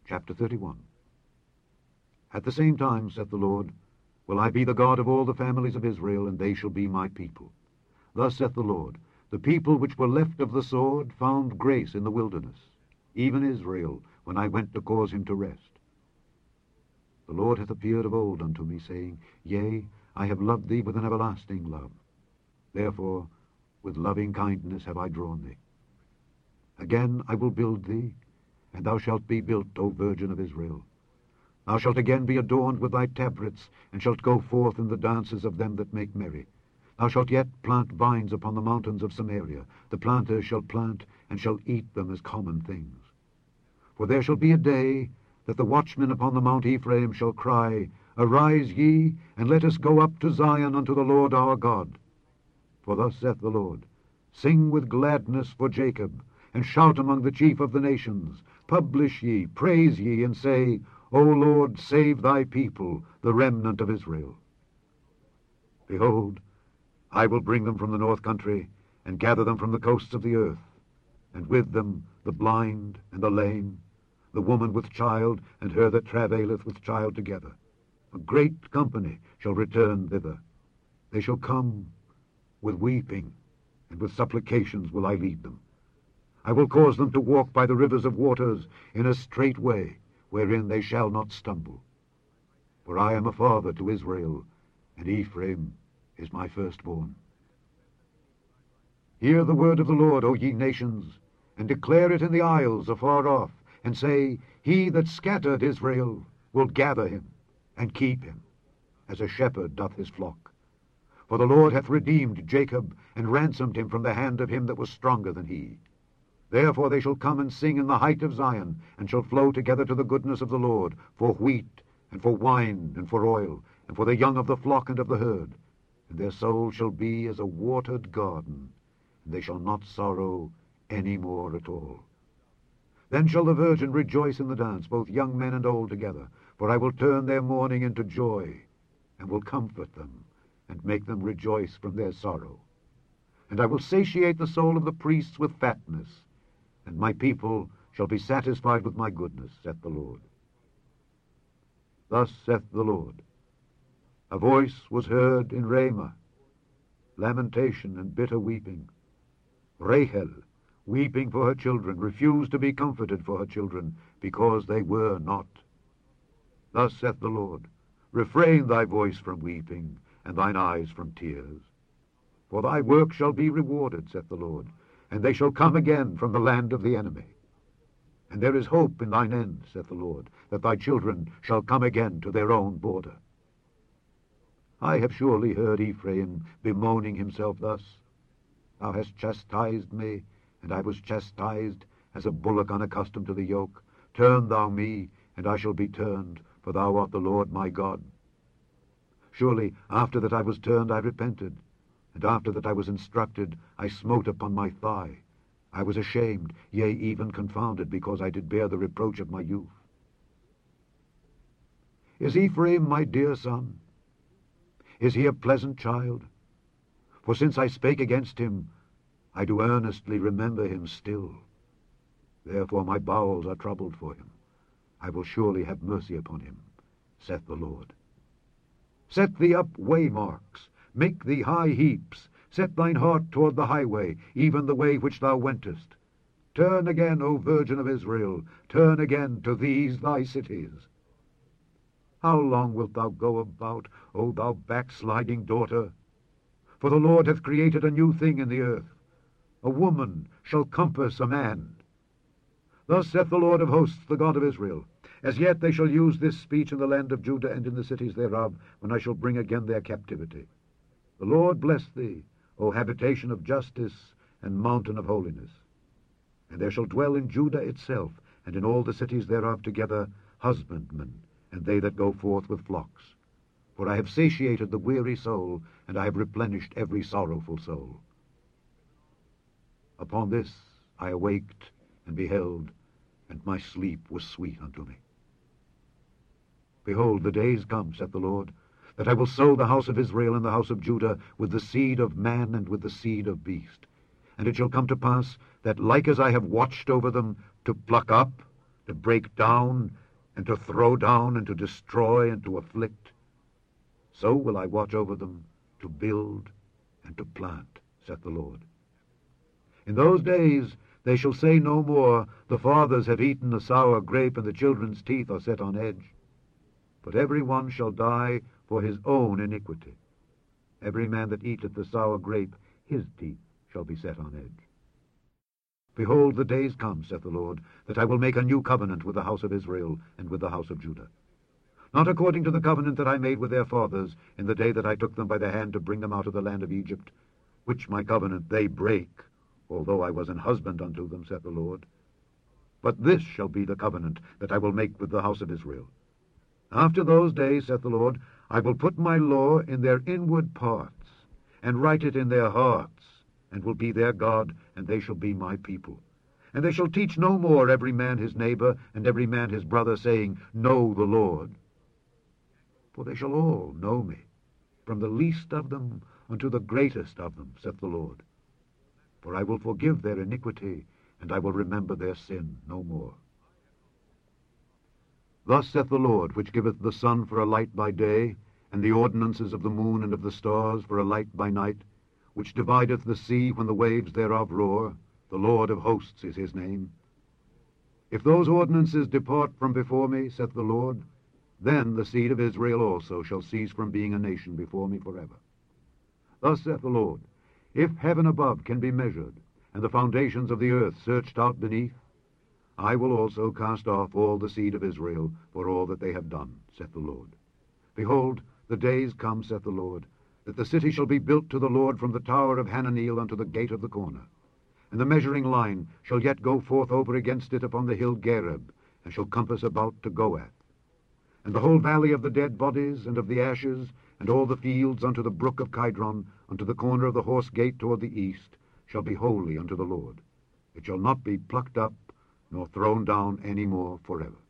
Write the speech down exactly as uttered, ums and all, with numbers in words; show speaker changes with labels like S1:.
S1: Chapter thirty-one. At the same time, saith the Lord, will I be the God of all the families of Israel, and they shall be my people. Thus saith the Lord, the people which were left of the sword found grace in the wilderness, even Israel, when I went to cause him to rest. The Lord hath appeared of old unto me, saying, Yea, I have loved thee with an everlasting love. Therefore with loving kindness have I drawn thee. Again I will build thee, and thou shalt be built, O Virgin of Israel. Thou shalt again be adorned with thy tabrets, and shalt go forth in the dances of them that make merry. Thou shalt yet plant vines upon the mountains of Samaria. The planters shall plant, and shall eat them as common things. For there shall be a day that the watchmen upon the Mount Ephraim shall cry, Arise ye, and let us go up to Zion unto the Lord our God. For thus saith the Lord, Sing with gladness for Jacob, and shout among the chief of the nations. Publish ye, praise ye, and say, O Lord, save thy people, the remnant of Israel. Behold, I will bring them from the north country, and gather them from the coasts of the earth, and with them the blind and the lame, the woman with child, and her that travaileth with child together. A great company shall return thither. They shall come with weeping, and with supplications will I lead them. I will cause them to walk by the rivers of waters in a straight way, wherein they shall not stumble. For I am a father to Israel, and Ephraim is my firstborn. Hear the word of the Lord, O ye nations, and declare it in the isles afar off, and say, He that scattered Israel will gather him, and keep him, as a shepherd doth his flock. For the Lord hath redeemed Jacob, and ransomed him from the hand of him that was stronger than he. Therefore they shall come and sing in the height of Zion, and shall flow together to the goodness of the Lord, for wheat, and for wine, and for oil, and for the young of the flock and of the herd. And their soul shall be as a watered garden, and they shall not sorrow any more at all. Then shall the virgin rejoice in the dance, both young men and old together, for I will turn their mourning into joy, and will comfort them, and make them rejoice from their sorrow. And I will satiate the soul of the priests with fatness, and my people shall be satisfied with my goodness, saith the Lord. Thus saith the Lord, A voice was heard in Ramah, lamentation and bitter weeping. Rachel, weeping for her children, refused to be comforted for her children, because they were not. Thus saith the Lord, Refrain thy voice from weeping, and thine eyes from tears. For thy work shall be rewarded, saith the Lord, and they shall come again from the land of the enemy. And there is hope in thine end, saith the Lord, that thy children shall come again to their own border. I have surely heard Ephraim bemoaning himself thus, Thou hast chastised me, and I was chastised, as a bullock unaccustomed to the yoke. Turn thou me, and I shall be turned, for thou art the Lord my God. Surely after that I was turned I repented, and after that I was instructed, I smote upon my thigh. I was ashamed, yea, even confounded, because I did bear the reproach of my youth. Is Ephraim my dear son? Is he a pleasant child? For since I spake against him, I do earnestly remember him still. Therefore my bowels are troubled for him. I will surely have mercy upon him, saith the Lord. Set thee up waymarks, make thee high heaps, set thine heart toward the highway, even the way which thou wentest. Turn again, O Virgin of Israel, turn again to these thy cities. How long wilt thou go about, O thou backsliding daughter? For the Lord hath created a new thing in the earth. A woman shall compass a man. Thus saith the Lord of hosts, the God of Israel, As yet they shall use this speech in the land of Judah and in the cities thereof, when I shall bring again their captivity. The Lord bless thee, O habitation of justice and mountain of holiness. And there shall dwell in Judah itself, and in all the cities thereof together, husbandmen, and they that go forth with flocks. For I have satiated the weary soul, and I have replenished every sorrowful soul. Upon this I awaked, and beheld, and my sleep was sweet unto me. Behold, the days come, saith the Lord, that I will sow the house of Israel and the house of Judah with the seed of man and with the seed of beast. And it shall come to pass that, like as I have watched over them, to pluck up, to break down, and to throw down, and to destroy, and to afflict. So will I watch over them, to build and to plant, saith the Lord. In those days they shall say no more, the fathers have eaten the sour grape, and the children's teeth are set on edge. But every one shall die for his own iniquity. Every man that eateth the sour grape, his teeth shall be set on edge. Behold, the days come, saith the Lord, that I will make a new covenant with the house of Israel and with the house of Judah. Not according to the covenant that I made with their fathers in the day that I took them by the hand to bring them out of the land of Egypt, which my covenant they break, although I was an husband unto them, saith the Lord. But this shall be the covenant that I will make with the house of Israel. After those days, saith the Lord, I will put my law in their inward parts, and write it in their hearts, and will be their God, and they shall be my people. And they shall teach no more every man his neighbor, and every man his brother, saying, Know the Lord. For they shall all know me, from the least of them unto the greatest of them, saith the Lord. For I will forgive their iniquity, and I will remember their sin no more. Thus saith the Lord, which giveth the sun for a light by day, and the ordinances of the moon and of the stars for a light by night, which divideth the sea when the waves thereof roar, the Lord of hosts is his name. If those ordinances depart from before me, saith the Lord, then the seed of Israel also shall cease from being a nation before me forever. Thus saith the Lord, if heaven above can be measured, and the foundations of the earth searched out beneath, I will also cast off all the seed of Israel for all that they have done, saith the Lord. Behold, the days come, saith the Lord, that the city shall be built to the Lord from the tower of Hananeel unto the gate of the corner. And the measuring line shall yet go forth over against it upon the hill Gareb, and shall compass about to Goath. And the whole valley of the dead bodies and of the ashes, and all the fields unto the brook of Kidron, unto the corner of the horse gate toward the east, shall be holy unto the Lord. It shall not be plucked up, nor thrown down any more forever.